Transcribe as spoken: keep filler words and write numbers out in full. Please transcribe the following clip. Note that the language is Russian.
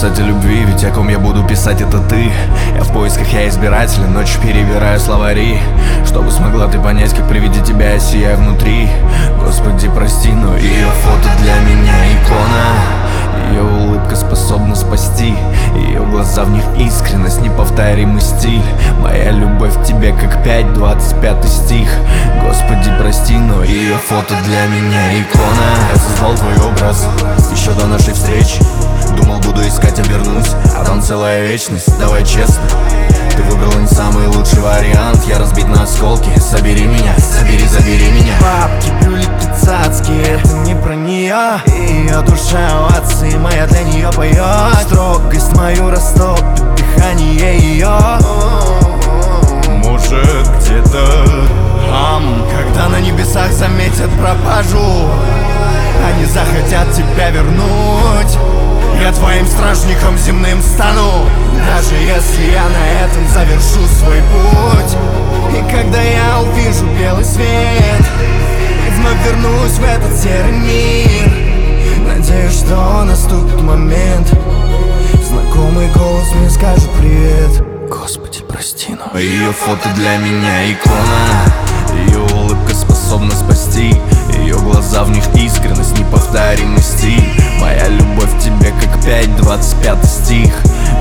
написать о любви, ведь о ком я буду писать, это ты. Я в поисках, я избирателен, ночью перебираю словари, чтобы смогла ты понять, как при виде тебя я сияю внутри. Господи, прости, но ее фото для меня икона. Ее улыбка способна спасти, ее глаза, в них искренность, неповторимый стиль. Моя любовь к тебе как пять, двадцать пятый стих. Господи, прости, но ее фото для меня икона. Я создал твой образ еще до нашей встречи. Думал, буду искать, обернусь, а там целая вечность. Давай честно, ты выбрала не самый лучший вариант. Я разбит на осколки, собери меня, собери, забери меня. Бабки, брюлики, цацки, это не про нее. Ее душа у отцы, моя для нее поет. Строгость мою растопит дыхание ее. Может, где-то Ам, когда на небесах заметят пропажу, они захотят тебя вернуть. Я твоим стражником земным стану, даже если я на этом завершу свой путь. И когда я увижу белый свет, вновь вернусь в этот серый мир. Надеюсь, что наступит момент, знакомый голос мне скажет привет. Господи, прости, но ее фото для меня икона. Ее улыбка способна спасти, ее глаза, в них искренность, неповторимый стиль. Моя любовь к тебе как пять, двадцать пятый стих.